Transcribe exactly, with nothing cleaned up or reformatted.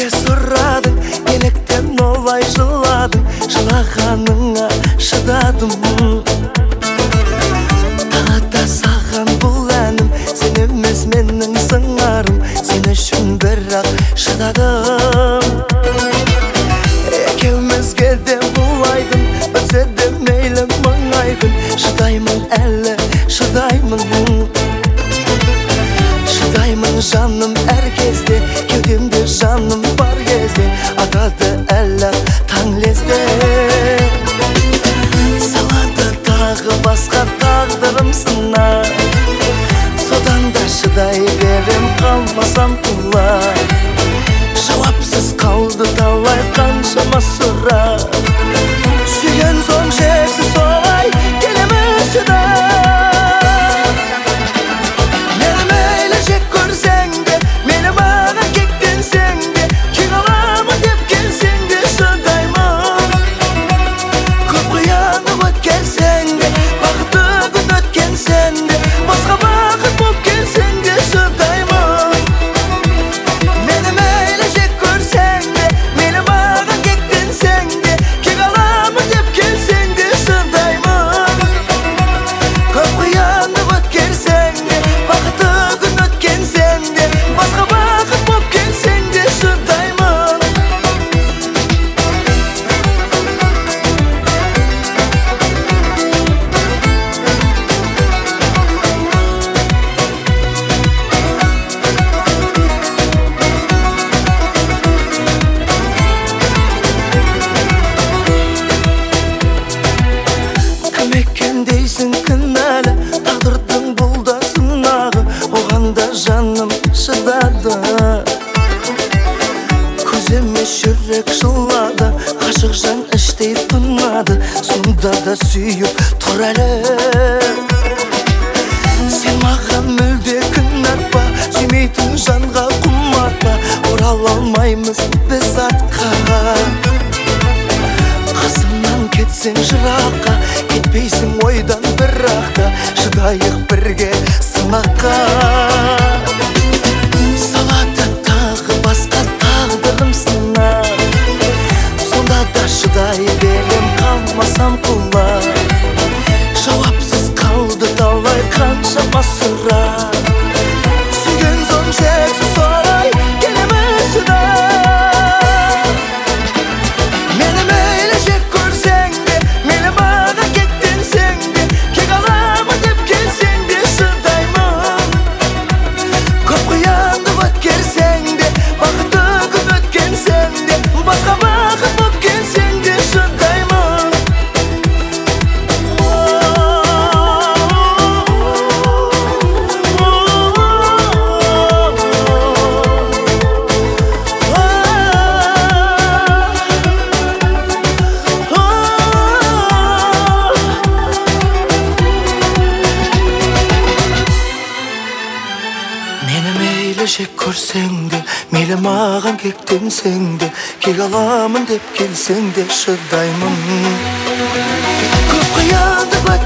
Неге сұрадың, неліктен олай жыладың, жылағаныңа шыдадым. Тағата саған бұл әнім, сен емес менің сыңарым, сен үшін бірақ шыдадым. Екеумізге де бұлайдың, бітсе де мейлі мың айғын, шыдаймын әлі, шыдаймын. Шыдаймын жаным әр кезде, кеудемде жаным бар кезде, атады әлі таң лезде. Салады тағы басқа тағдырым сына, содан да шыдай берем қалмасам құлай. Жауапсыз қалды талай қаншама сұрақ, сүйген соң шексіз солай келемін шыдай. Дейсің кінәлі, тағдырдың бұл да сынағы, оған да жаным шыдады. Көзіме жүрек жылады, ғашық жан іштей тынады, сонда да сүйіп тұр әлі. Сен маған мүлде кінәрпа, сүймейтін жанға құмарпа, орала алмаймыз біз артқа. Қасымнан кетсең жыраққа, кетпейсің ойдан бірақта, шыдайық бірге сынаққа. Салады тағы басқа тағдырым сына, сонда да шыдай берем қалмасам құлай. Жауапсыз қалды талай қаншама сұрақ, сүйген соң шексіз солай келемін шыдай. Жек көрсең де, мейлі маған кектенсең де, кек аламын деп келсең де шыдаймын. Көп қиянды